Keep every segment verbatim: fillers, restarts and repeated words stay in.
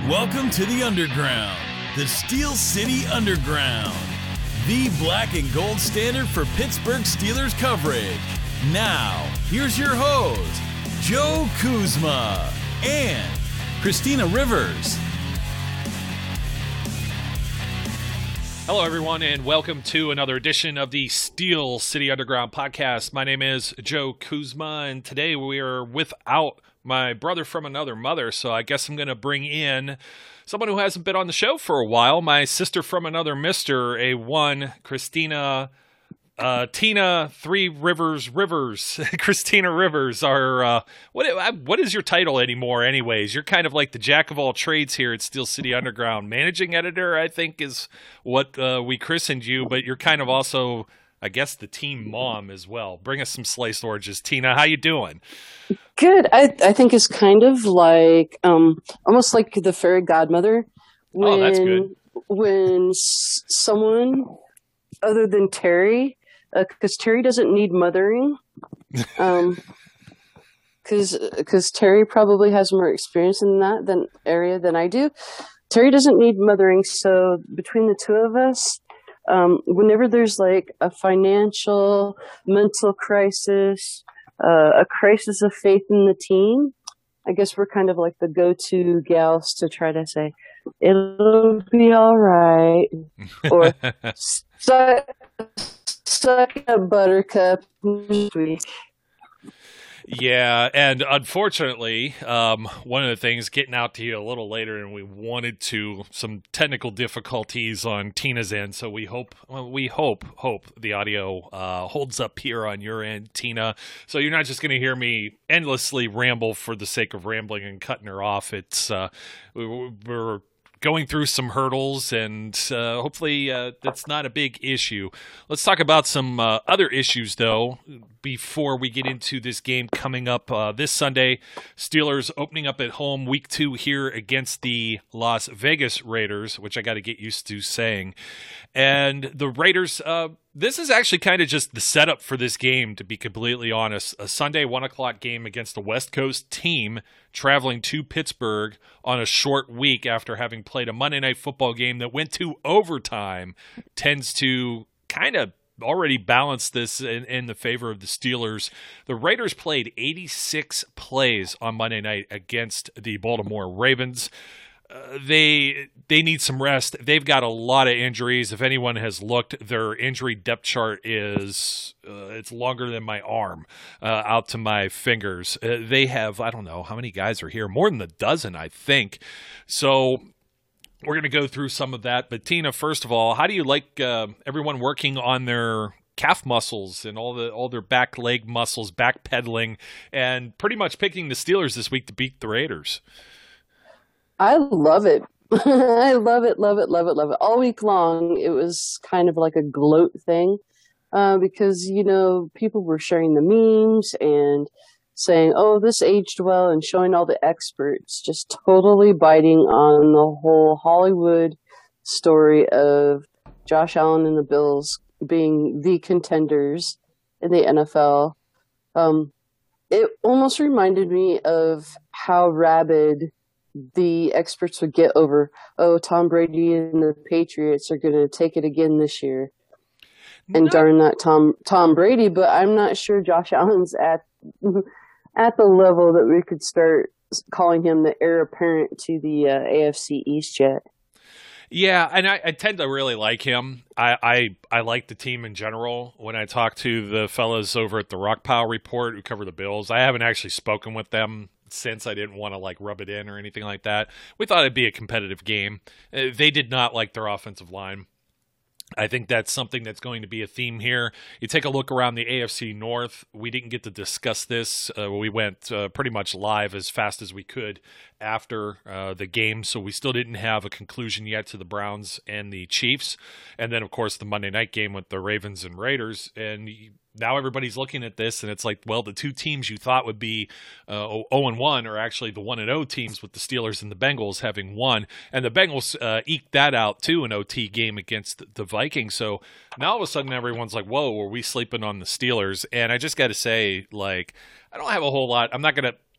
Welcome to the Underground, the Steel City Underground, the black and gold standard for Pittsburgh Steelers coverage. Now, here's your host, Joe Kuzma and Christina Rivers. Hello, everyone, and welcome to another edition of the Steel City Underground podcast. My name is Joe Kuzma, and today we are without my brother from another mother, so I guess I'm going to bring in someone who hasn't been on the show for a while, my sister from another mister, a one, Christina, uh, Tina, Three Rivers, Rivers, Christina Rivers, are, uh, what, what is your title anymore anyways? You're kind of like the jack of all trades here at Steel City Underground. Managing editor, I think, is what uh, we christened you, but you're kind of also, I guess, the team mom as well. Bring us some sliced oranges. Tina, how you doing? Good. I I think it's kind of like um almost like the fairy godmother. When, oh, that's good. When s- someone other than Terry, because uh, Terry doesn't need mothering, um, because because Terry probably has more experience in that than area than I do. Terry doesn't need mothering, so between the two of us, um, whenever there's like a financial, mental crisis. Uh, a crisis of faith in the team, I guess we're kind of like the go-to gals to try to say, it'll be all right. Or, suck, suck it up, buttercup. Sweet. Yeah, and unfortunately, um, one of the things getting out to you a little later than we wanted to, some technical difficulties on Tina's end. So we hope, well, we hope, hope the audio uh, holds up here on your end, Tina. So you're not just going to hear me endlessly ramble for the sake of rambling and cutting her off. It's uh, we're going through some hurdles, and uh, hopefully uh, that's not a big issue. Let's talk about some uh, other issues, though, before we get into this game coming up uh, this Sunday. Steelers opening up at home week two here against the Las Vegas Raiders, which I got to get used to saying. And the Raiders, uh, this is actually kind of just the setup for this game, to be completely honest. A Sunday one o'clock game against a West Coast team traveling to Pittsburgh on a short week after having played a Monday Night Football game that went to overtime tends to kind of already balance this in, in the favor of the Steelers. The Raiders played eighty-six plays on Monday night against the Baltimore Ravens. Uh, they they need some rest. They've got a lot of injuries. If anyone has looked, their injury depth chart is uh, it's longer than my arm uh, out to my fingers. Uh, they have, I don't know how many guys are here, more than a dozen, I think. So we're going to go through some of that. But Tina, first of all, how do you like uh, everyone working on their calf muscles and all the all their back leg muscles, back pedaling, and pretty much picking the Steelers this week to beat the Raiders? I love it. I love it, love it, love it, love it. All week long, it was kind of like a gloat thing uh, because, you know, people were sharing the memes and saying, oh, this aged well, and showing all the experts, just totally biting on the whole Hollywood story of Josh Allen and the Bills being the contenders in the N F L. Um, it almost reminded me of how rabid the experts would get over, oh, Tom Brady and the Patriots are going to take it again this year. And no. darn that Tom Tom Brady, but I'm not sure Josh Allen's at at the level that we could start calling him the heir apparent to the uh, A F C East yet. Yeah, and I, I tend to really like him. I, I I like the team in general. When I talk to the fellas over at the Rock Pile Report who cover the Bills, I haven't actually spoken with them since. I didn't want to like rub it in or anything like that. We thought it'd be a competitive game. Uh, they did not like their offensive line. I think that's something that's going to be a theme here. You take a look around the A F C North. We didn't get to discuss this. Uh, we went uh, pretty much live as fast as we could after uh, the game, so we still didn't have a conclusion yet to the Browns and the Chiefs. And then, of course, the Monday night game with the Ravens and Raiders. And now everybody's looking at this, and it's like, well, the two teams you thought would be uh, oh and one are actually the one and oh teams, with the Steelers and the Bengals having won. And the Bengals uh, eked that out, too, an O T game against the Vikings. So now all of a sudden everyone's like, whoa, were we sleeping on the Steelers? And I just got to say, like, I don't have a whole lot. I'm not going to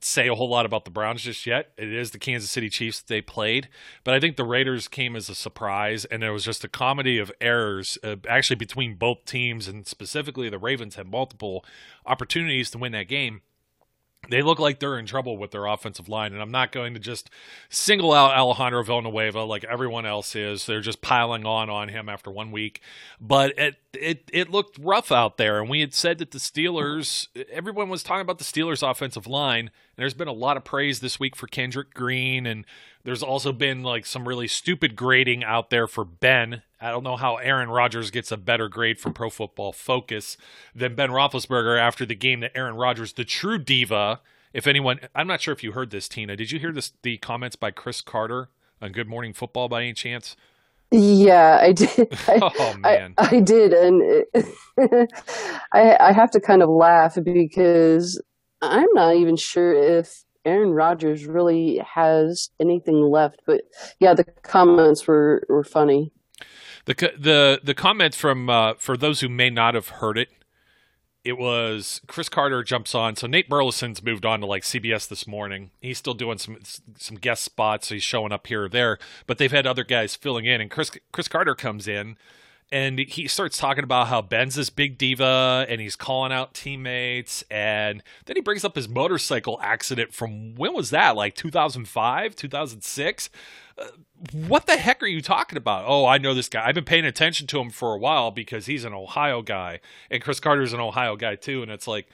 say a whole lot about the Browns just yet. It is the Kansas City Chiefs that they played, but I think the Raiders came as a surprise, and there was just a comedy of errors uh, actually between both teams, and specifically the Ravens had multiple opportunities to win that game. They look like they're in trouble with their offensive line, and I'm not going to just single out Alejandro Villanueva like everyone else is. They're just piling on on him after one week. But it it it looked rough out there, and we had said that the Steelers, everyone was talking about the Steelers' offensive line. There's been a lot of praise this week for Kendrick Green, and there's also been like some really stupid grading out there for Ben. I don't know how Aaron Rodgers gets a better grade from Pro Football Focus than Ben Roethlisberger after the game that Aaron Rodgers, the true diva, if anyone, I'm not sure if you heard this, Tina. Did you hear this? The comments by Chris Carter on Good Morning Football by any chance? Yeah, I did. I, oh, man. I, I did. And it, I, I have to kind of laugh because I'm not even sure if Aaron Rodgers really has anything left. But yeah, the comments were, were funny. The the the comments from uh, for those who may not have heard it, it was Chris Carter jumps on. So Nate Burleson's moved on to like C B S This Morning. He's still doing some some guest spots. So he's showing up here or there, but they've had other guys filling in. And Chris Chris Carter comes in, and he starts talking about how Ben's this big diva, and he's calling out teammates. And then he brings up his motorcycle accident from, when was that? Like two thousand five, two thousand six? Uh, what the heck are you talking about? Oh, I know this guy. I've been paying attention to him for a while because he's an Ohio guy, and Chris Carter's an Ohio guy too. And it's like,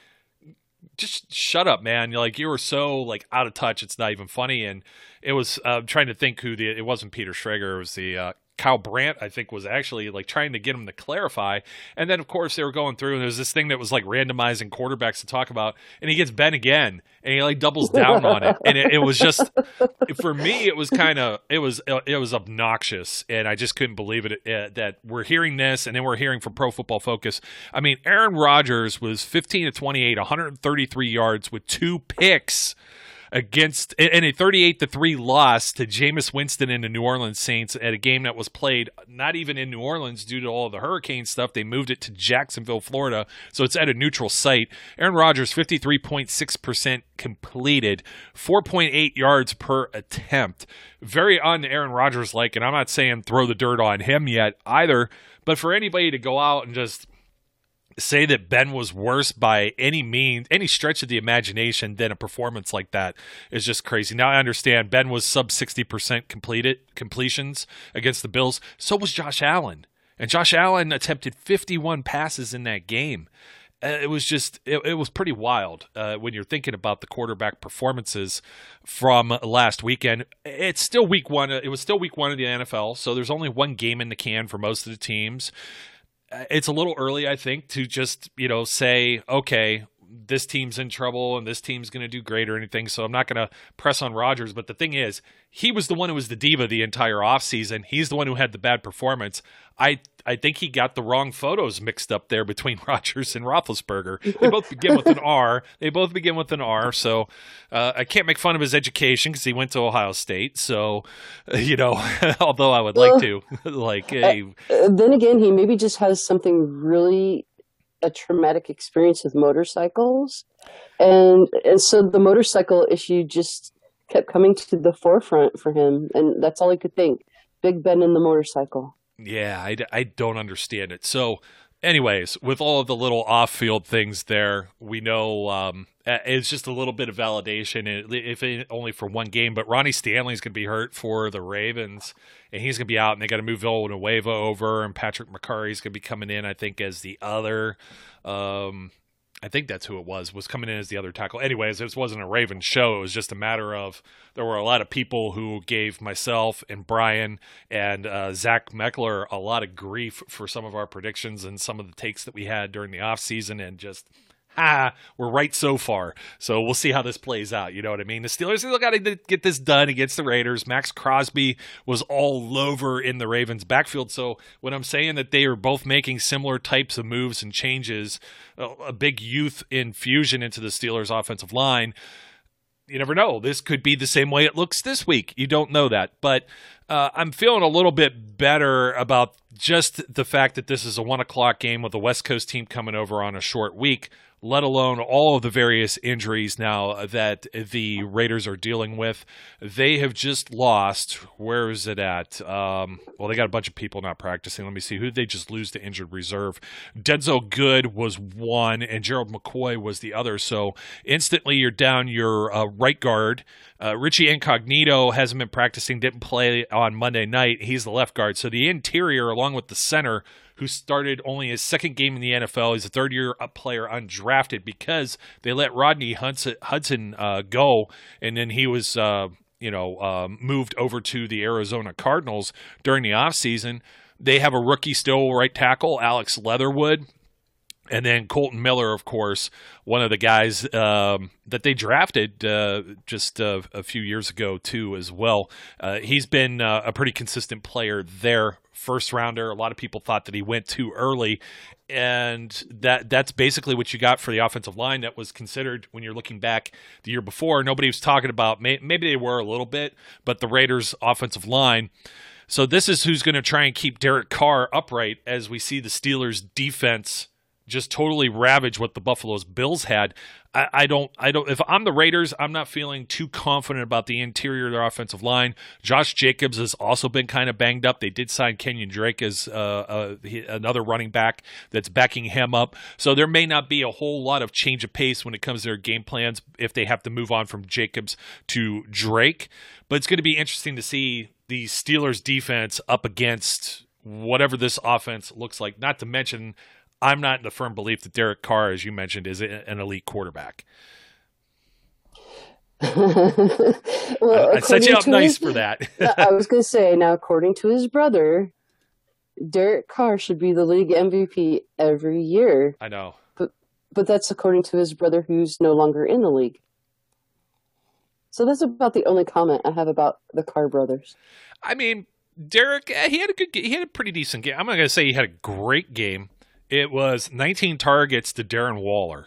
just shut up, man. You're like, you were so like out of touch. It's not even funny. And it was uh, trying to think who the, it wasn't Peter Schrager. It was the, uh, Kyle Brandt, I think, was actually like trying to get him to clarify. And then, of course, they were going through, and there was this thing that was like randomizing quarterbacks to talk about. And he gets Ben again, and he like doubles down on it. And it, it was just, for me, it was kind of, it was, it was obnoxious. And I just couldn't believe it uh, that we're hearing this, and then we're hearing from Pro Football Focus. I mean, Aaron Rodgers was fifteen to twenty-eight, one hundred thirty-three yards with two picks against in a thirty-eight to three loss to Jameis Winston and the New Orleans Saints at a game that was played not even in New Orleans due to all of the hurricane stuff. They moved it to Jacksonville, Florida, so it's at a neutral site. Aaron Rodgers, fifty-three point six percent completed, four point eight yards per attempt. Very un-Aaron Rodgers-like, and I'm not saying throw the dirt on him yet either, but for anybody to go out and just say that Ben was worse by any means, any stretch of the imagination than a performance like that is just crazy. Now I understand Ben was sub sixty percent completed completions against the Bills. So was Josh Allen. And Josh Allen attempted fifty-one passes in that game. Uh, it was just, it, it was pretty wild uh, when you're thinking about the quarterback performances from last weekend. It's still week one. It was still week one of the N F L. So there's only one game in the can for most of the teams. It's a little early, I think, to just, you know, say, okay, this team's in trouble and this team's going to do great or anything. So I'm not going to press on Rodgers. But the thing is, he was the one who was the diva the entire offseason. He's the one who had the bad performance. I I think he got the wrong photos mixed up there between Rodgers and Roethlisberger. They both begin with an R. They both begin with an R. So uh, I can't make fun of his education because he went to Ohio State. So, uh, you know, although I would like to. like, hey. uh, Then again, he maybe just has something really, a traumatic experience with motorcycles. And, and so the motorcycle issue just kept coming to the forefront for him. And that's all he could think. Big Ben and the motorcycle. Yeah, I, I don't understand it. So, anyways, with all of the little off-field things there, we know um, it's just a little bit of validation, if it, only for one game. But Ronnie Stanley's going to be hurt for the Ravens, and he's going to be out, and they got to move Villanueva over, and Patrick McCurry's going to be coming in, I think, as the other um, – I think that's who it was, was coming in as the other tackle. Anyways, this wasn't a Ravens show. It was just a matter of there were a lot of people who gave myself and Brian and uh, Zach Meckler a lot of grief for some of our predictions and some of the takes that we had during the offseason, and just, ah, we're right so far. So we'll see how this plays out. You know what I mean? The Steelers still got to get this done against the Raiders. Max Crosby was all over in the Ravens backfield. So when I'm saying that they are both making similar types of moves and changes, a big youth infusion into the Steelers offensive line, you never know. This could be the same way it looks this week. You don't know that. But uh, I'm feeling a little bit better about just the fact that this is a one o'clock game with the West Coast team coming over on a short week. let alone all of the various injuries now that the Raiders are dealing with. They have just lost, where is it at? Um, well, they got a bunch of people not practicing. Let me see. Who did they just lose to injured reserve? Denzel Good was one, and Gerald McCoy was the other. So instantly you're down your uh, right guard. Uh, Richie Incognito hasn't been practicing, didn't play on Monday night. He's the left guard. So the interior, along with the center, who started only his second game in the N F L, he's a third-year player undrafted because they let Rodney Hudson, Hudson uh, go, and then he was uh, you know, uh, moved over to the Arizona Cardinals during the offseason. They have a rookie still right tackle, Alex Leatherwood. And then Colton Miller, of course, one of the guys um, that they drafted uh, just uh, a few years ago, too, as well. Uh, he's been uh, a pretty consistent player there, first rounder. A lot of people thought that he went too early. And that that's basically what you got for the offensive line that was considered when you're looking back the year before. Nobody was talking about, maybe they were a little bit, but the Raiders' offensive line. So this is who's going to try and keep Derek Carr upright as we see the Steelers' defense just totally ravage what the Buffalo Bills had. I, I don't, I don't. If I'm the Raiders, I'm not feeling too confident about the interior of their offensive line. Josh Jacobs has also been kind of banged up. They did sign Kenyon Drake as uh, uh, he, another running back that's backing him up. So there may not be a whole lot of change of pace when it comes to their game plans if they have to move on from Jacobs to Drake. But it's going to be interesting to see the Steelers defense up against whatever this offense looks like. Not to mention, I'm not in the firm belief that Derek Carr, as you mentioned, is an elite quarterback. Well, I set you up nice his, for that. I was going to say, now, according to his brother, Derek Carr should be the league M V P every year. I know. But but that's according to his brother, who's no longer in the league. So that's about the only comment I have about the Carr brothers. I mean, Derek, he had a good, he had a pretty decent game. I'm not going to say he had a great game. It was nineteen targets to Darren Waller.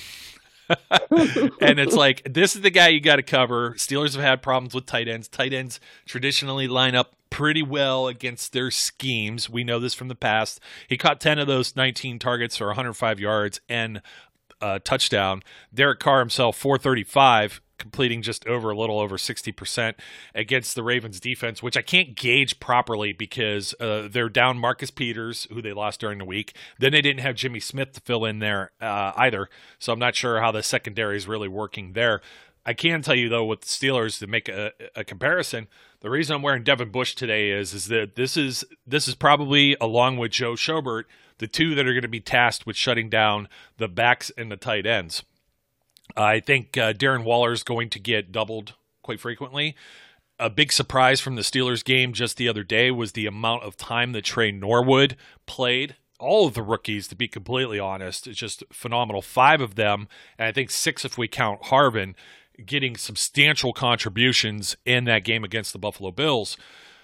And it's like, this is the guy you got to cover. Steelers have had problems with tight ends. Tight ends traditionally line up pretty well against their schemes. We know this from the past. He caught ten of those nineteen targets for one hundred five yards and a touchdown. Derek Carr himself, four thirty-five, completing just over a little over sixty percent against the Ravens defense, which I can't gauge properly because uh, they're down Marcus Peters, who they lost during the week. Then they didn't have Jimmy Smith to fill in there uh, either. So I'm not sure how the secondary is really working there. I can tell you, though, with the Steelers, to make a, a comparison, the reason I'm wearing Devin Bush today is, is that this is this is probably, along with Joe Schobert, the two that are going to be tasked with shutting down the backs and the tight ends. I think uh, Darren Waller is going to get doubled quite frequently. A big surprise from the Steelers game just the other day was the amount of time that Trey Norwood played. All of the rookies, to be completely honest, it's just phenomenal. Five of them, and I think six if we count Harvin, getting substantial contributions in that game against the Buffalo Bills.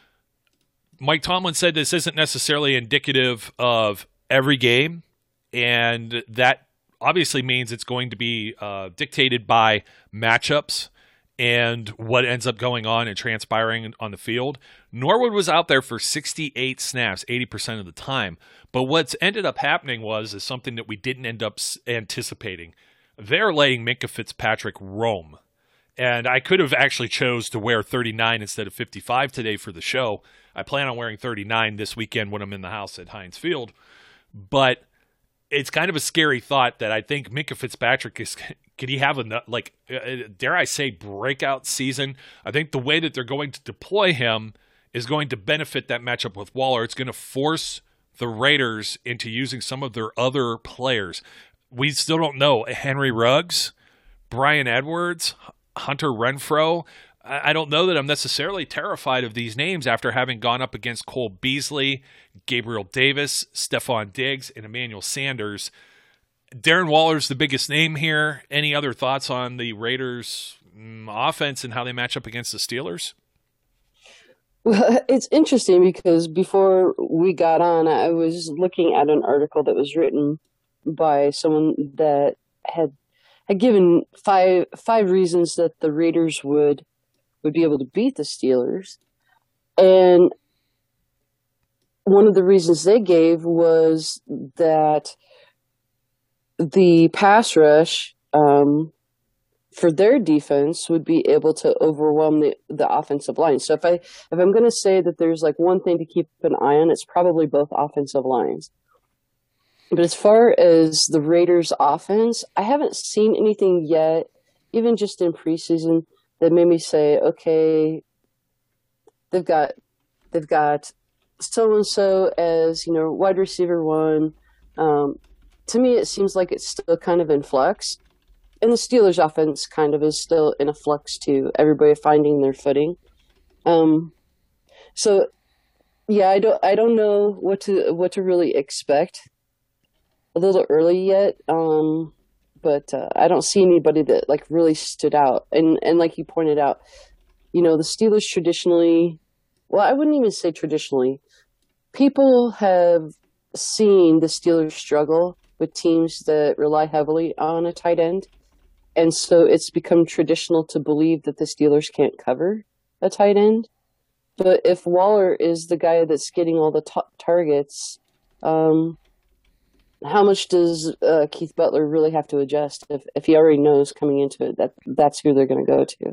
Mike Tomlin said this isn't necessarily indicative of every game, and that obviously means it's going to be uh, dictated by matchups and what ends up going on and transpiring on the field. Norwood was out there for sixty-eight snaps, eighty percent of the time. But what's ended up happening was is something that we didn't end up anticipating. They're letting Minkah Fitzpatrick roam. And I could have actually chose to wear thirty-nine instead of fifty-five today for the show. I plan on wearing thirty-nine this weekend when I'm in the house at Heinz Field. But it's kind of a scary thought that I think Minkah Fitzpatrick is, could he have a, like, uh, dare I say, breakout season? I think the way that they're going to deploy him is going to benefit that matchup with Waller. It's going to force the Raiders into using some of their other players. We still don't know. Henry Ruggs, Brian Edwards, Hunter Renfrow. I don't know that I'm necessarily terrified of these names after having gone up against Cole Beasley, Gabriel Davis, Stephon Diggs, and Emmanuel Sanders. Darren Waller's the biggest name here. Any other thoughts on the Raiders' offense and how they match up against the Steelers? Well, it's interesting because before we got on, I was looking at an article that was written by someone that had had given five five reasons that the Raiders would would be able to beat the Steelers. And one of the reasons they gave was that the pass rush um, for their defense would be able to overwhelm the, the offensive line. So if I if I'm going to say that there's like one thing to keep an eye on, it's probably both offensive lines. But as far as the Raiders' offense, I haven't seen anything yet, even just in preseason, that made me say, okay, they've got they've got so and so as, you know, wide receiver one. Um, to me, it seems like it's still kind of in flux. And the Steelers' offense kind of is still in a flux too. Everybody finding their footing. Um, so, yeah, I don't, I don't know what to what to really expect. A little early yet, um, but uh, I don't see anybody that like really stood out. And and like you pointed out, you know, the Steelers traditionally, well, I wouldn't even say traditionally. People have seen the Steelers struggle with teams that rely heavily on a tight end. And so it's become traditional to believe that the Steelers can't cover a tight end. But if Waller is the guy that's getting all the top targets, um, how much does uh, Keith Butler really have to adjust if, if he already knows coming into it that that's who they're going to go to?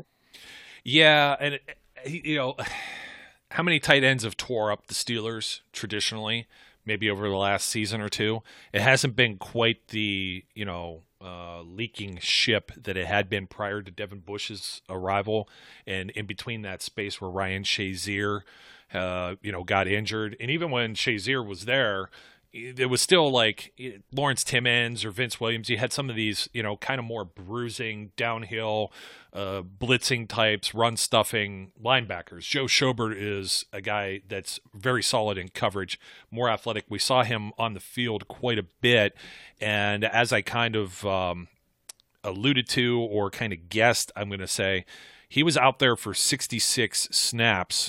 Yeah, and, you know, how many tight ends have tore up the Steelers traditionally, maybe over the last season or two? It hasn't been quite the, you know, uh, leaking ship that it had been prior to Devin Bush's arrival, and in between that space where Ryan Shazier, uh, you know, got injured. And even when Shazier was there, it was still like Lawrence Timmons or Vince Williams. You had some of these, you know, kind of more bruising, downhill, uh, blitzing types, run stuffing linebackers. Joe Schobert is a guy that's very solid in coverage, more athletic. We saw him on the field quite a bit. And as I kind of um, alluded to or kind of guessed, I'm going to say, he was out there for sixty-six snaps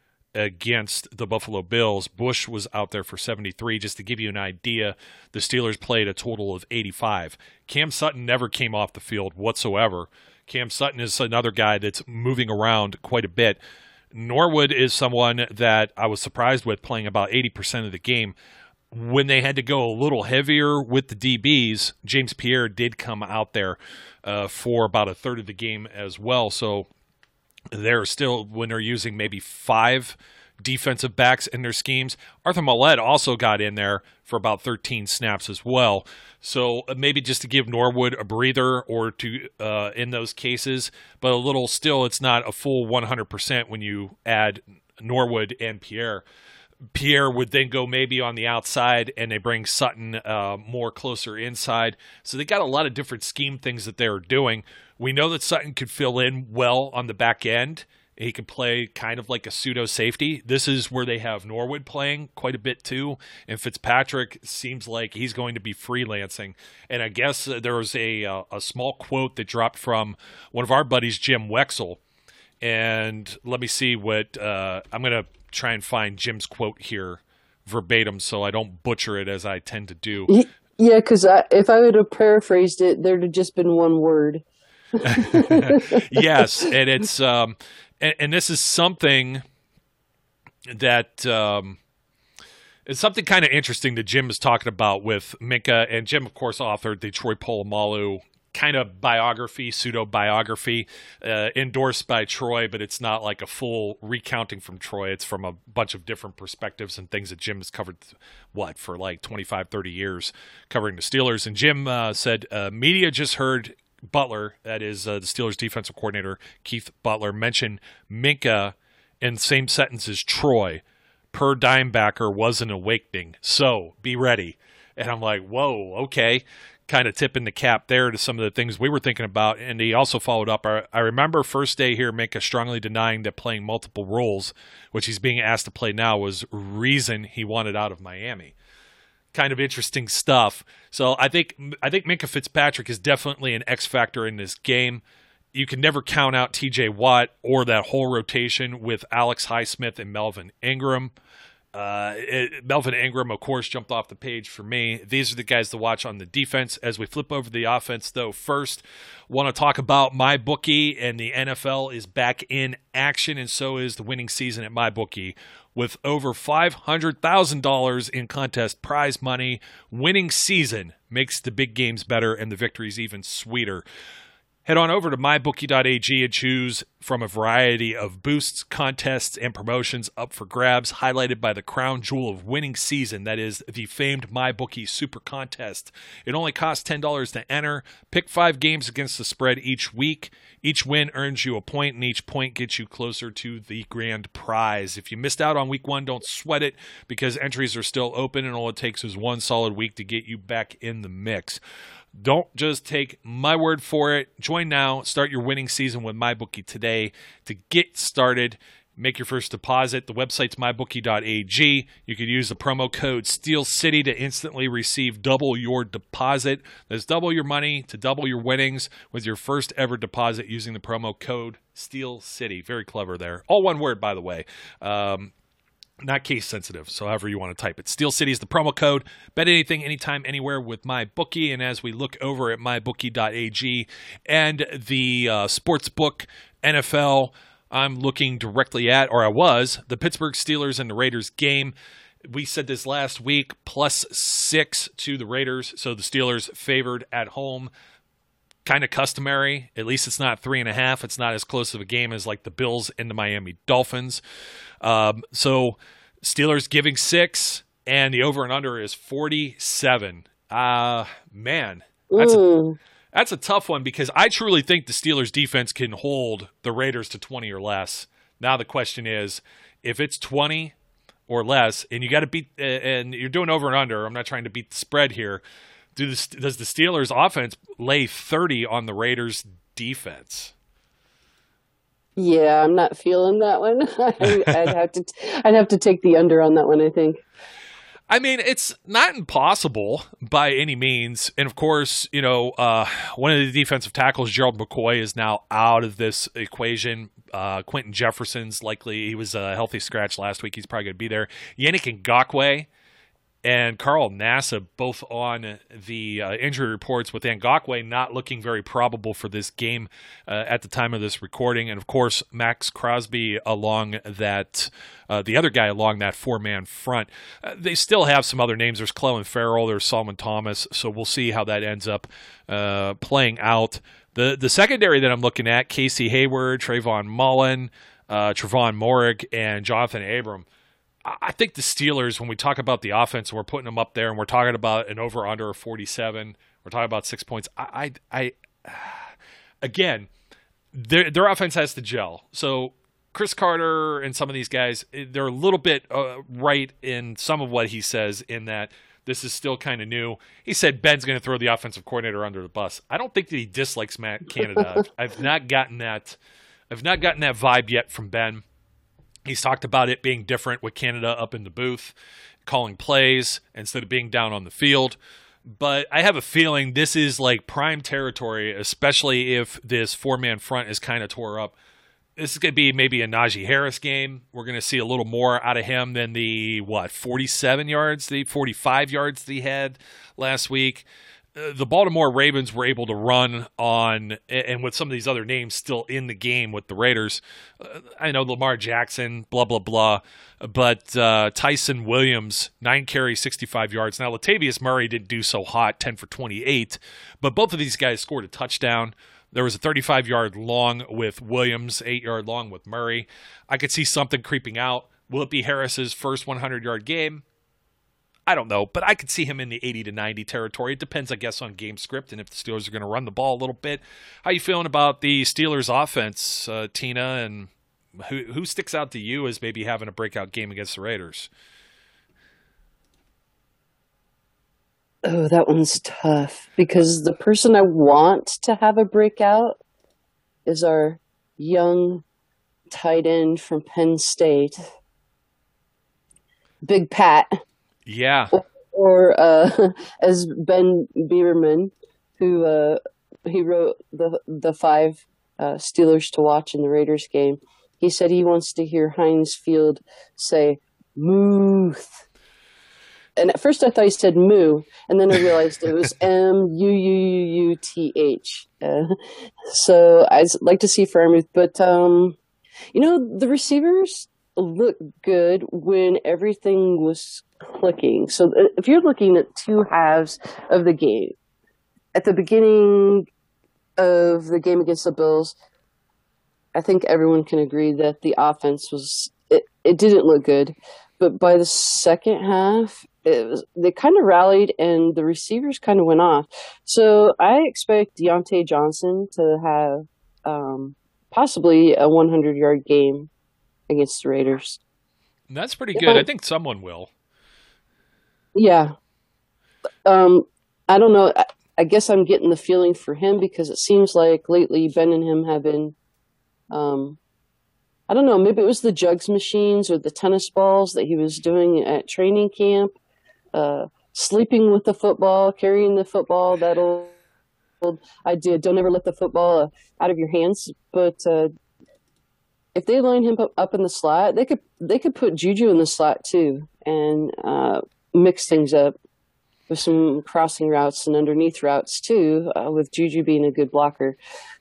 against the Buffalo Bills. Bush was out there for seventy-three. Just to give you an idea, the Steelers played a total of eighty-five. Cam Sutton never came off the field whatsoever. Cam Sutton is another guy that's moving around quite a bit. Norwood is someone that I was surprised with, playing about eighty percent of the game. When they had to go a little heavier with the D Bs, James Pierre did come out there uh, for about a third of the game as well. So they're still, when they're using maybe five defensive backs in their schemes. Arthur Maulet also got in there for about thirteen snaps as well. So maybe just to give Norwood a breather or two uh, in those cases, but a little still, it's not a full one hundred percent when you add Norwood and Pierre. Pierre would then go maybe on the outside, and they bring Sutton uh, more closer inside. So they got a lot of different scheme things that they're doing. We know that Sutton could fill in well on the back end. He can play kind of like a pseudo safety. This is where they have Norwood playing quite a bit too. And Fitzpatrick seems like he's going to be freelancing. And I guess uh, there was a, uh, a small quote that dropped from one of our buddies, Jim Wexell. And let me see what uh, I'm going to try and find Jim's quote here verbatim so I don't butcher it as I tend to do. Yeah, because if I would have paraphrased it, there'd have just been one word. Yes, and it's um, and, and this is something that um, it's something kind of interesting that Jim is talking about with Minkah, and Jim, of course, authored the Troy Polamalu kind of biography, pseudo-biography, uh, endorsed by Troy, but it's not like a full recounting from Troy. It's from a bunch of different perspectives and things that Jim has covered, what, for like twenty-five, thirty years, covering the Steelers. And Jim uh, said, uh, media just heard Butler, that is uh, the Steelers defensive coordinator, Keith Butler, mention Minkah in the same sentence as Troy. Per Dimebacker was an awakening, so be ready. And I'm like, whoa, okay. Kind of tipping the cap there to some of the things we were thinking about. And he also followed up. I, I remember first day here, Minkah strongly denying that playing multiple roles, which he's being asked to play now, was reason he wanted out of Miami. Kind of interesting stuff. So I think I think Minkah Fitzpatrick is definitely an X factor in this game. You can never count out T J Watt or that whole rotation with Alex Highsmith and Melvin Ingram. Uh, it, Melvin Ingram, of course, jumped off the page for me. These are the guys to watch on the defense. As we flip over the offense, though, first, want to talk about MyBookie, and the N F L is back in action, and so is the winning season at MyBookie. With over five hundred thousand dollars in contest prize money, winning season makes the big games better and the victories even sweeter. Head on over to my bookie dot a g and choose from a variety of boosts, contests, and promotions up for grabs, highlighted by the crown jewel of winning season, that is the famed MyBookie Super Contest. It only costs ten dollars to enter. Pick five games against the spread each week. Each win earns you a point, and each point gets you closer to the grand prize. If you missed out on week one, don't sweat it, because entries are still open, and all it takes is one solid week to get you back in the mix. Don't just take my word for it. Join now. Start your winning season with MyBookie today. To get started, make your first deposit. The website's my bookie dot a g. You can use the promo code Steel City to instantly receive double your deposit. That's double your money to double your winnings with your first ever deposit using the promo code Steel City. Very clever there. All one word, by the way. Um, Not case sensitive, so however you want to type it. Steel City is the promo code. Bet anything, anytime, anywhere with MyBookie. And as we look over at my bookie dot a g and the uh, Sportsbook N F L, I'm looking directly at, or I was, the Pittsburgh Steelers and the Raiders game. We said this last week, plus six to the Raiders, so the Steelers favored at home. Kind of customary. At least it's not three and a half. It's not as close of a game as like the Bills and the Miami Dolphins. Um, so Steelers giving six, and the over and under is forty-seven. Uh, man, that's a, that's a tough one, because I truly think the Steelers defense can hold the Raiders to twenty or less. Now the question is, if it's twenty or less, and you got to beat, uh, and you're doing over and under, I'm not trying to beat the spread here. Do the, does the Steelers offense lay thirty on the Raiders defense? Yeah, I'm not feeling that one. I'd have to, I'd have to take the under on that one, I think. I mean, it's not impossible by any means. And of course, you know, uh, one of the defensive tackles, Gerald McCoy, is now out of this equation. Uh, Quentin Jefferson's likely, he was a healthy scratch last week. He's probably going to be there. Yannick Ngakoue and Carl Nassib both on the uh, injury reports, with Ngakoue not looking very probable for this game uh, at the time of this recording. And, of course, Max Crosby along that, uh, the other guy along that four-man front. Uh, they still have some other names. There's Clelin Ferrell, there's Solomon Thomas, so we'll see how that ends up uh, playing out. The the secondary that I'm looking at, Casey Hayward, Trayvon Mullen, uh, Trevon Moehrig, and Jonathan Abram. I think the Steelers, when we talk about the offense, we're putting them up there, and we're talking about an over-under of forty-seven. We're talking about six points. I, I, I again, their their offense has to gel. So Chris Carter and some of these guys, they're a little bit uh, right in some of what he says, in that this is still kind of new. He said Ben's going to throw the offensive coordinator under the bus. I don't think that he dislikes Matt Canada. I've, I've not gotten that. I've not gotten that vibe yet from Ben. He's talked about it being different with Canada up in the booth, calling plays instead of being down on the field. But I have a feeling this is like prime territory, especially if this four-man front is kind of tore up. This is going to be maybe a Najee Harris game. We're going to see a little more out of him than the, what, forty-seven yards, the forty-five yards that he had last week. The Baltimore Ravens were able to run on, and with some of these other names still in the game with the Raiders, uh, I know Lamar Jackson, blah, blah, blah, but uh, Tyson Williams, nine carries, sixty-five yards. Now, Latavius Murray didn't do so hot, ten for twenty-eight, but both of these guys scored a touchdown. There was a thirty-five-yard long with Williams, eight-yard long with Murray. I could see something creeping out. Will it be Harris's first hundred-yard game? I don't know, but I could see him in the eighty to ninety territory. It depends, I guess, on game script and if the Steelers are going to run the ball a little bit. How you feeling about the Steelers offense, uh, Tina, and who who sticks out to you as maybe having a breakout game against the Raiders? Oh, that one's tough, because the person I want to have a breakout is our young tight end from Penn State, Big Pat. Yeah. Or, or uh, as Ben Bierman, who uh, he wrote the the five uh, Steelers to watch in the Raiders game. He said he wants to hear Heinz Field say, Muth. And at first I thought he said moo, and then I realized it was M U U U U T H. Uh, so I'd like to see Freiermuth, but um, you know, the receivers look good when everything was clicking. So if you're looking at two halves of the game, at the beginning of the game against the Bills, I think everyone can agree that the offense was it, it didn't look good. But by the second half, it was, they kind of rallied and the receivers kind of went off. So I expect Deontay Johnson to have um, possibly a hundred-yard game against the Raiders. That's pretty good. I, I think someone will. Yeah. Um, I don't know. I, I guess I'm getting the feeling for him because it seems like lately Ben and him have been um, – I don't know, maybe it was the jugs machines or the tennis balls that he was doing at training camp, uh, sleeping with the football, carrying the football, that old, old idea, don't ever let the football out of your hands. But uh, if they line him up in the slot, they could they could put Juju in the slot too and uh, mix things up with some crossing routes and underneath routes too, uh, with Juju being a good blocker.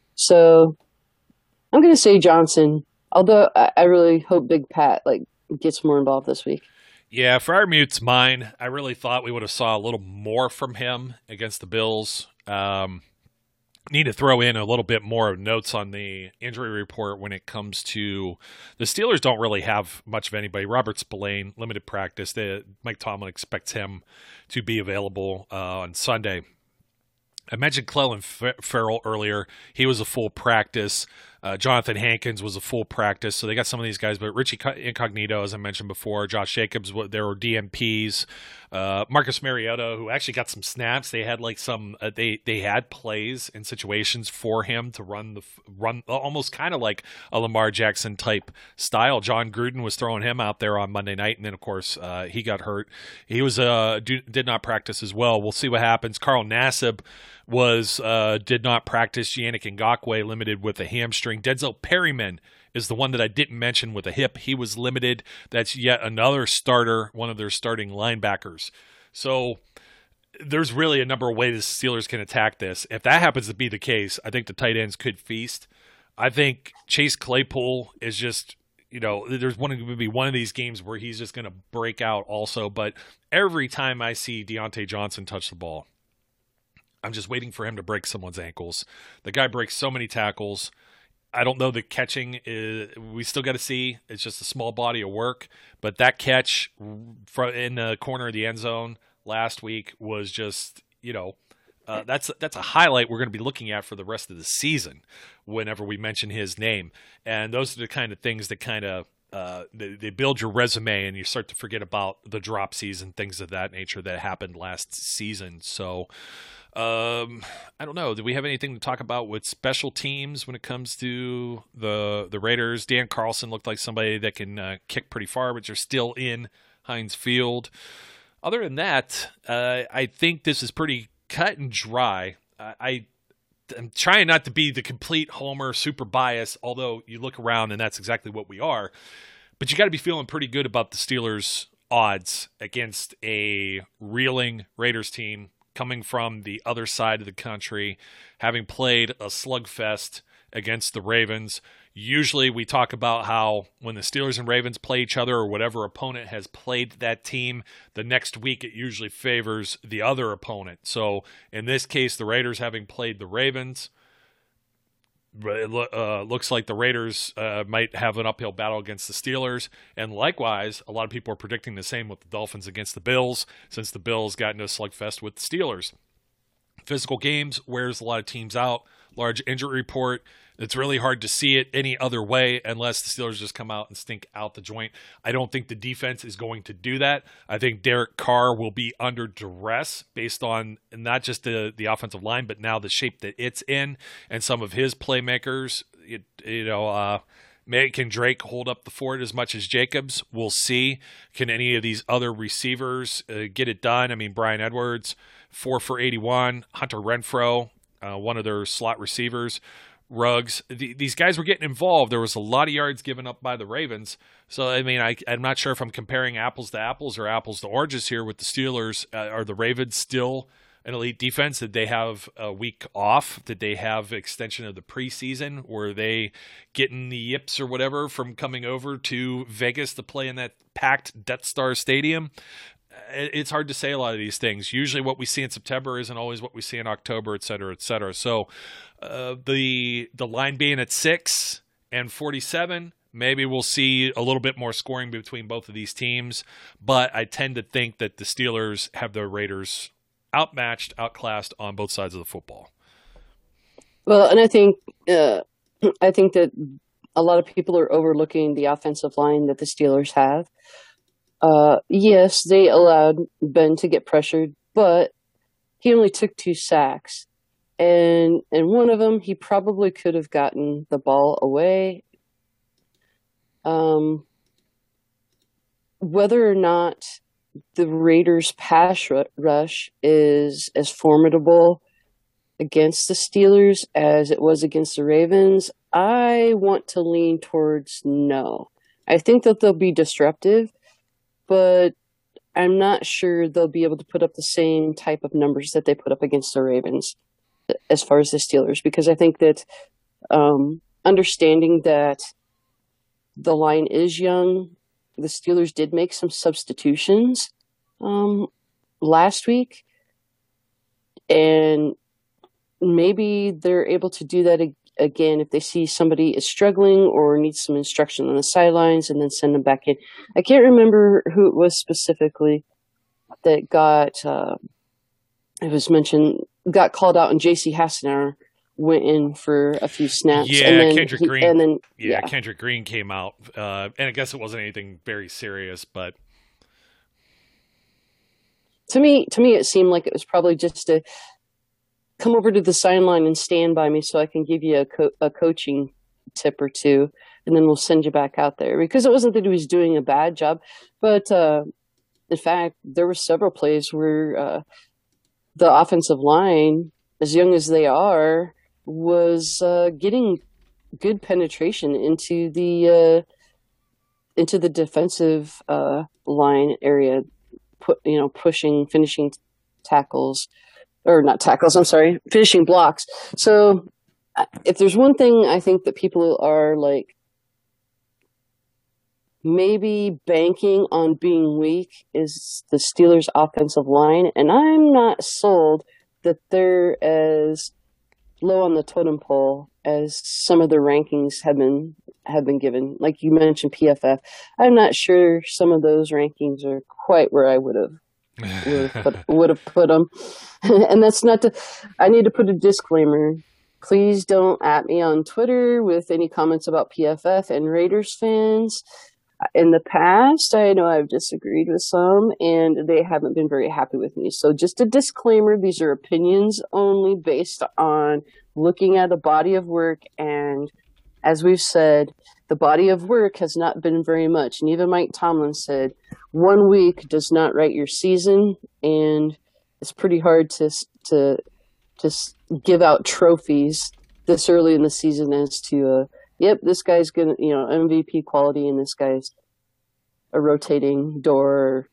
So I'm going to say Johnson. Although I really hope Big Pat like gets more involved this week. Yeah, Freiermuth's mine. I really thought we would have saw a little more from him against the Bills. Um, need to throw in a little bit more notes on the injury report when it comes to the Steelers. Don't really have much of anybody. Robert Spillane, limited practice. They, Mike Tomlin expects him to be available uh, on Sunday. I mentioned Clelin Ferrell earlier. He was a full practice. Uh, Jonathan Hankins was a full practice. So they got some of these guys. But Richie Incognito, as I mentioned before, Josh Jacobs, there were D M Ps. Uh, Marcus Mariota, who actually got some snaps. They had like some. Uh, they they had plays and situations for him to run the run almost kind of like a Lamar Jackson type style. John Gruden was throwing him out there on Monday night, and then of course uh, he got hurt. He was uh do, did not practice as well. We'll see what happens. Carl Nassib was uh, did not practice. Yannick Ngakoue limited with a hamstring. Denzel Perryman is the one that I didn't mention with a hip. He was limited. That's yet another starter, one of their starting linebackers. So there's really a number of ways the Steelers can attack this. If that happens to be the case, I think the tight ends could feast. I think Chase Claypool is just, you know, there's one going to be one of these games where he's just going to break out also. But every time I see Deontay Johnson touch the ball, I'm just waiting for him to break someone's ankles. The guy breaks so many tackles. I don't know the catching is. We still got to see. It's just a small body of work. But that catch in the corner of the end zone last week was just, you know, uh, that's that's a highlight we're going to be looking at for the rest of the season whenever we mention his name. And those are the kind of things that kind of uh, they, they build your resume, and you start to forget about the drop season, things of that nature that happened last season. So. Um, I don't know. Do we have anything to talk about with special teams when it comes to the the Raiders? Dan Carlson looked like somebody that can uh, kick pretty far, but you're still in Heinz Field. Other than that, uh, I think this is pretty cut and dry. I, I I'm trying not to be the complete homer, super biased, although you look around and that's exactly what we are. But you got to be feeling pretty good about the Steelers' odds against a reeling Raiders team coming from the other side of the country, having played a slugfest against the Ravens. Usually we talk about how when the Steelers and Ravens play each other or whatever opponent has played that team, the next week it usually favors the other opponent. So in this case, the Raiders having played the Ravens, it uh, looks like the Raiders uh, might have an uphill battle against the Steelers. And likewise, a lot of people are predicting the same with the Dolphins against the Bills, since the Bills got into a slugfest with the Steelers. Physical games wears a lot of teams out. Large injury report. It's really hard to see it any other way unless the Steelers just come out and stink out the joint. I don't think the defense is going to do that. I think Derek Carr will be under duress based on not just the, the offensive line, but now the shape that it's in and some of his playmakers. You, you know, uh, can Drake hold up the fort as much as Jacobs? We'll see. Can any of these other receivers uh, get it done? I mean, Brian Edwards, four for eighty-one. Hunter Renfrow, uh, one of their slot receivers, Ruggs, th- these guys were getting involved. There was a lot of yards given up by the Ravens. So, I mean, I, I'm not sure if I'm comparing apples to apples or apples to oranges here with the Steelers. Uh, are the Ravens still an elite defense? Did they have a week off? Did they have extension of the preseason? Were they getting the yips or whatever from coming over to Vegas to play in that packed Death Star Stadium? It's hard to say a lot of these things. Usually what we see in September isn't always what we see in October, et cetera, et cetera. So uh, the the line being at six and forty-seven, maybe we'll see a little bit more scoring between both of these teams. But I tend to think that the Steelers have the Raiders outmatched, outclassed on both sides of the football. Well, and I think uh, I think that a lot of people are overlooking the offensive line that the Steelers have. Uh, yes, they allowed Ben to get pressured, but he only took two sacks. And and one of them, he probably could have gotten the ball away. Um, whether or not the Raiders' pass rush is as formidable against the Steelers as it was against the Ravens, I want to lean towards no. I think that they'll be disruptive, but I'm not sure they'll be able to put up the same type of numbers that they put up against the Ravens as far as the Steelers, because I think that um, understanding that the line is young, the Steelers did make some substitutions um, last week, and maybe they're able to do that ag- again if they see somebody is struggling or needs some instruction on the sidelines, and then send them back in. I can't remember who it was specifically that got, uh, it was mentioned, got called out, and J C Hassenauer went in for a few snaps. Yeah, and then Kendrick he, Green. And then, yeah, yeah, Kendrick Green came out, uh, and I guess it wasn't anything very serious, but to me, to me, it seemed like it was probably just a come over to the sideline and stand by me so I can give you a, co- a coaching tip or two, and then we'll send you back out there. Because it wasn't that he was doing a bad job, but uh, in fact, there were several plays where uh, the offensive line, as young as they are, was uh, getting good penetration into the uh, into the defensive uh, line area, put you know pushing, finishing tackles. Or not tackles, I'm sorry, finishing blocks. So if there's one thing I think that people are like maybe banking on being weak is the Steelers' offensive line. And I'm not sold that they're as low on the totem pole as some of the rankings have been have been given. Like you mentioned P F F. I'm not sure some of those rankings are quite where I would have would have put, would have put them. And that's not to, I need to put a disclaimer. Please don't at me on Twitter with any comments about P F F and Raiders fans. In the past, I know I've disagreed with some, and they haven't been very happy with me. So just a disclaimer, these are opinions only based on looking at a body of work. And as we've said, the body of work has not been very much. And even Mike Tomlin said, one week does not write your season, and it's pretty hard to to just give out trophies this early in the season as to, uh, yep, this guy's gonna, you know, M V P quality, and this guy's a rotating door.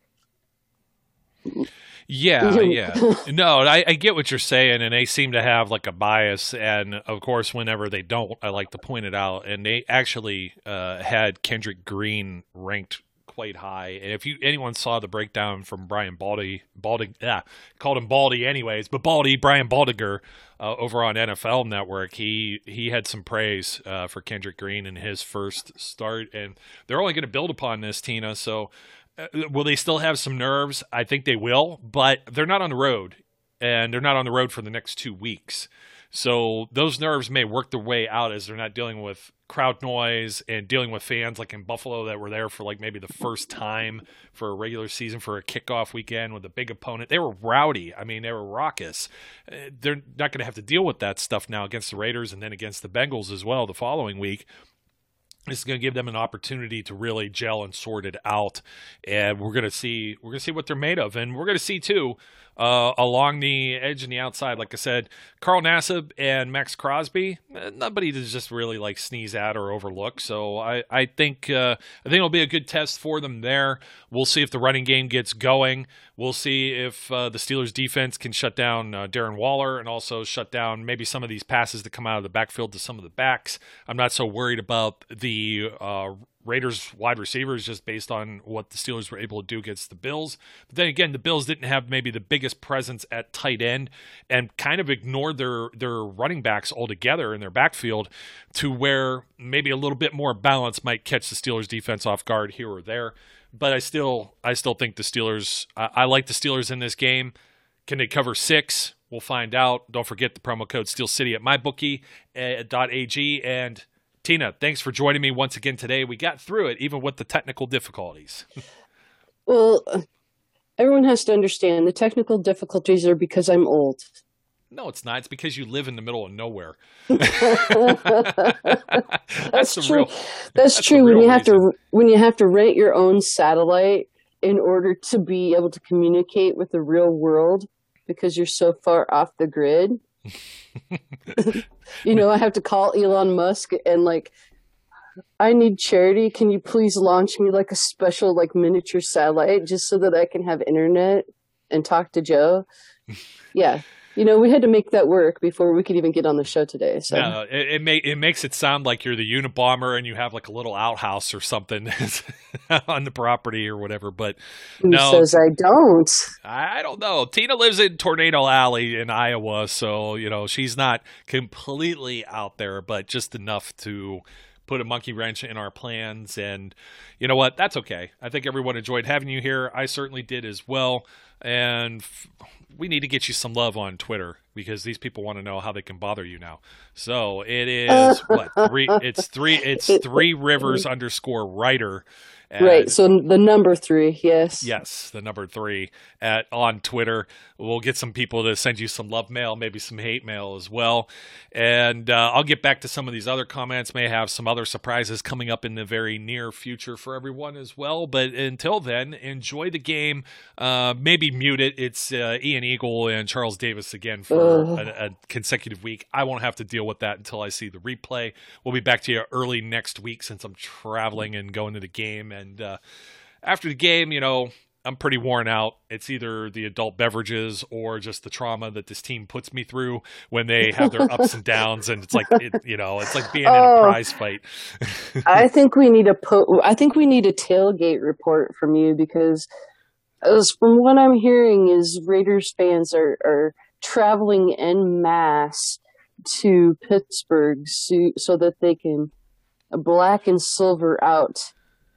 Yeah, yeah. No, I, I get what you're saying, and they seem to have like a bias. And of course, whenever they don't, I like to point it out. And they actually uh, had Kendrick Green ranked quite high. And if you anyone saw the breakdown from Brian Baldy, Baldy, yeah, called him Baldy anyways, but Baldy, Brian Baldinger uh, over on N F L Network, he he had some praise uh, for Kendrick Green in his first start, and they're only going to build upon this, Tina. So uh, will they still have some nerves? I think they will, but they're not on the road, and they're not on the road for the next two weeks. So those nerves may work their way out as they're not dealing with crowd noise and dealing with fans like in Buffalo that were there for like maybe the first time for a regular season for a kickoff weekend with a big opponent. They were rowdy. I mean, they were raucous. They're not going to have to deal with that stuff now against the Raiders and then against the Bengals as well the following week. This is going to give them an opportunity to really gel and sort it out, and we're going to see we're going to see what they're made of, and we're going to see too Uh, along the edge and the outside, like I said, Carl Nassib and Max Crosby, eh, nobody to just really like sneeze at or overlook. So I, I think uh, I think it'll be a good test for them there. We'll see if the running game gets going. We'll see if uh, the Steelers defense can shut down uh, Darren Waller and also shut down maybe some of these passes that come out of the backfield to some of the backs. I'm not so worried about the uh, Raiders wide receivers just based on what the Steelers were able to do against the Bills. But then again, the Bills didn't have maybe the biggest presence at tight end and kind of ignored their, their running backs altogether in their backfield to where maybe a little bit more balance might catch the Steelers defense off guard here or there. But I still I still think the Steelers, I, I like the Steelers in this game. Can they cover six? We'll find out. Don't forget the promo code Steel City at mybookie dot a g. And Tina, thanks for joining me once again today. We got through it, even with the technical difficulties. Well, everyone has to understand the technical difficulties are because I'm old. No, it's not. It's because you live in the middle of nowhere. that's, that's true. Real, that's, that's true. When you have reason. to when you have to rent your own satellite in order to be able to communicate with the real world because you're so far off the grid. You know, I have to call Elon Musk and like, I need charity. Can you please launch me like a special like miniature satellite just so that I can have internet and talk to Joe? Yeah. You know, we had to make that work before we could even get on the show today. So no, it it, may, it makes it sound like you're the Unabomber and you have like a little outhouse or something on the property or whatever. But who no, says I don't? I don't know. Tina lives in Tornado Alley in Iowa, so you know she's not completely out there, but just enough to put a monkey wrench in our plans. And you know what? That's okay. I think everyone enjoyed having you here. I certainly did as well. And f- we need to get you some love on Twitter because these people want to know how they can bother you now. So it is what three? It's three. It's three rivers underscore writer. At, right. So the number three. Yes. Yes, the number three at on Twitter. We'll get some people to send you some love mail, maybe some hate mail as well. And uh, I'll get back to some of these other comments. May have some other surprises coming up in the very near future for everyone as well. But until then, enjoy the game. Uh, maybe mute it. It's uh, Ian Eagle and Charles Davis again for a, a consecutive week. I won't have to deal with that until I see the replay. We'll be back to you early next week since I'm traveling and going to the game. And uh, after the game, you know, I'm pretty worn out. It's either the adult beverages or just the trauma that this team puts me through when they have their ups and downs. And it's like, it, you know, it's like being oh, in a prize fight. I think we need a po- I think we need a tailgate report from you because as from what I'm hearing is Raiders fans are, are traveling en masse to Pittsburgh so, so that they can black and silver out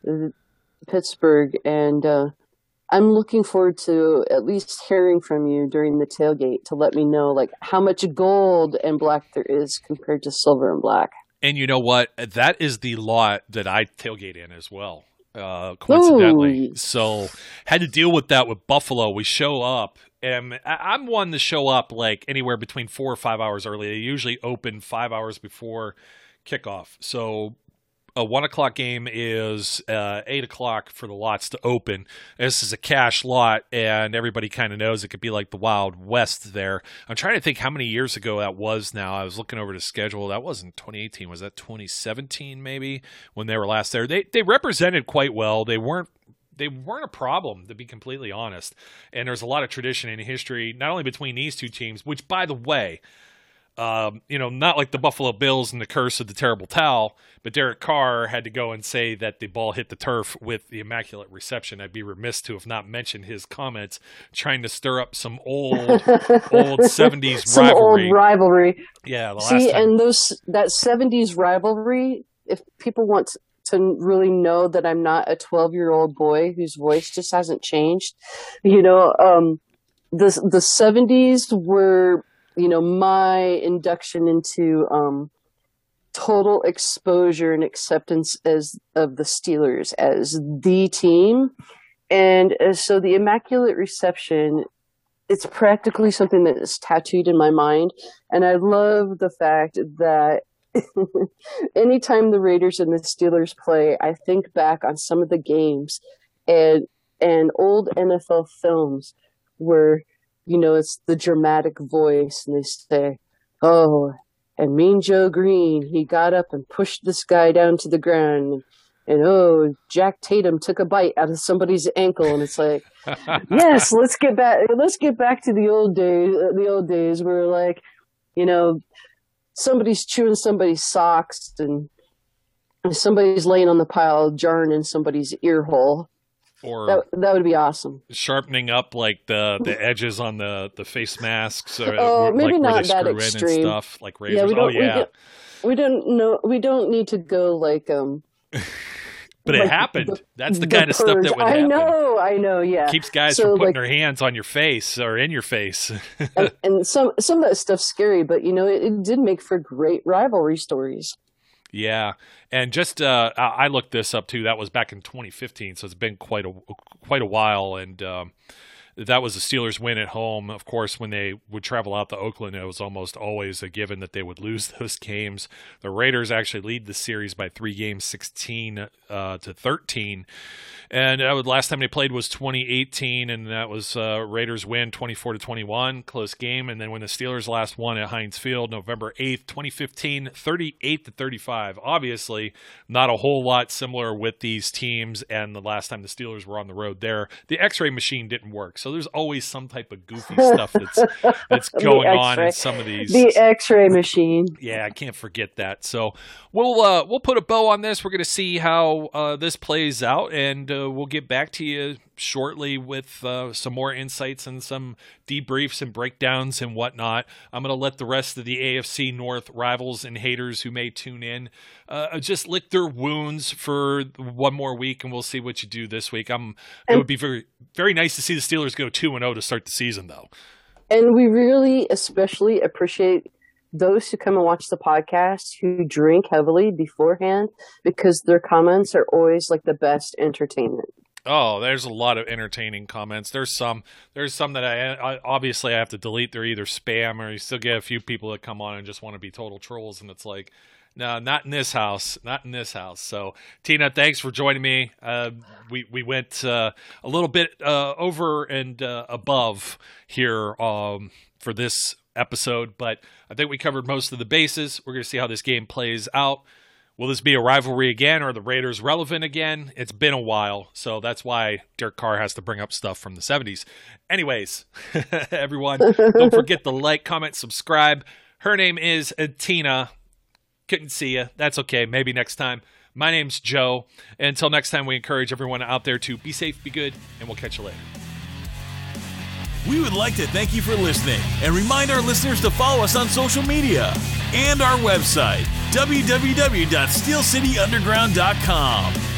Pittsburgh. And, uh, I'm looking forward to at least hearing from you during the tailgate to let me know like how much gold and black there is compared to silver and black. And you know what? That is the lot that I tailgate in as well, uh, coincidentally. Ooh. So had to deal with that with Buffalo. We show up, and I'm one to show up like anywhere between four or five hours early. They usually open five hours before kickoff. So a one o'clock game is uh, eight o'clock for the lots to open. This is a cash lot, and everybody kind of knows it could be like the Wild West there. I'm trying to think how many years ago that was now. I was looking over the schedule. That wasn't twenty eighteen. Was that twenty seventeen maybe when they were last there? They they represented quite well. They weren't They weren't a problem, to be completely honest. And there's a lot of tradition and history, not only between these two teams, which, by the way, Um, you know, not like the Buffalo Bills and the curse of the terrible towel, but Derek Carr had to go and say that the ball hit the turf with the immaculate reception. I'd be remiss to have not mentioned his comments trying to stir up some old, old seventies some rivalry. old rivalry. Yeah, the See, last time. and those that seventies rivalry. If people want to really know that I'm not a twelve-year-old boy whose voice just hasn't changed, you know, um, the the seventies were. You know, my induction into um, total exposure and acceptance as of the Steelers as the team. And uh, so the Immaculate Reception, it's practically something that is tattooed in my mind. And I love the fact that anytime the Raiders and the Steelers play, I think back on some of the games and and old N F L films where you know, it's the dramatic voice, and they say, "Oh, and Mean Joe Green, he got up and pushed this guy down to the ground, and, and oh, Jack Tatum took a bite out of somebody's ankle," and it's like, yes, let's get back, let's get back to the old days, uh, the old days where, like, you know, somebody's chewing somebody's socks, and somebody's laying on the pile, jarring in somebody's ear hole. Or that, that would be awesome. Sharpening up like the, the edges on the, the face masks, or oh, like maybe where not they that screw extreme. In and stuff, like razors. Yeah, we don't, oh yeah. We don't, we don't know. We don't need to go like um. But like it happened. The, That's the, the kind of purge. stuff that would I happen. I know, I know, yeah. Keeps guys so, from putting like, their hands on your face or in your face. and, and some some of that stuff's scary, but you know, it, it did make for great rivalry stories. Yeah, and just uh, I looked this up too. That was back in twenty fifteen, so it's been quite a quite a while. And um, that was the Steelers' win at home. Of course, when they would travel out to Oakland, it was almost always a given that they would lose those games. The Raiders actually lead the series by three games, sixteen uh, to thirteen. And that was, last time they played was twenty eighteen, and that was uh, Raiders win twenty-four to twenty-one, close game. And then when the Steelers last won at Heinz Field, November eighth, twenty fifteen, thirty-eight to thirty-five. Obviously, not a whole lot similar with these teams. And the last time the Steelers were on the road there, the X-ray machine didn't work. So there's always some type of goofy stuff that's that's going on in some of these. The X-ray machine. Yeah, I can't forget that. So we'll uh, we'll put a bow on this. We're going to see how uh, this plays out, and uh, we'll get back to you shortly with uh, some more insights and some debriefs and breakdowns and whatnot. I'm going to let the rest of the A F C North rivals and haters who may tune in uh, just lick their wounds for one more week, and we'll see what you do this week. I'm. It would be very very nice to see the Steelers go two and oh to start the season, though. And we really especially appreciate those who come and watch the podcast who drink heavily beforehand, because their comments are always like the best entertainment. Oh, there's a lot of entertaining comments. There's some, there's some that I, I obviously I have to delete. They're either spam, or you still get a few people that come on and just want to be total trolls. And it's like, no, not in this house, not in this house. So Tina, thanks for joining me. Uh, we, we went uh, a little bit uh, over and uh, above here um, for this episode, but I think we covered most of the bases. We're going to see how this game plays out. Will this be a rivalry again? Are the Raiders relevant again? It's been a while, so that's why Derek Carr has to bring up stuff from the seventies. Anyways, everyone, don't forget to like, comment, subscribe. Her name is Tina. Couldn't see you. That's okay. Maybe next time. My name's Joe. And until next time, we encourage everyone out there to be safe, be good, and we'll catch you later. We would like to thank you for listening and remind our listeners to follow us on social media and our website, w w w dot steel city underground dot com.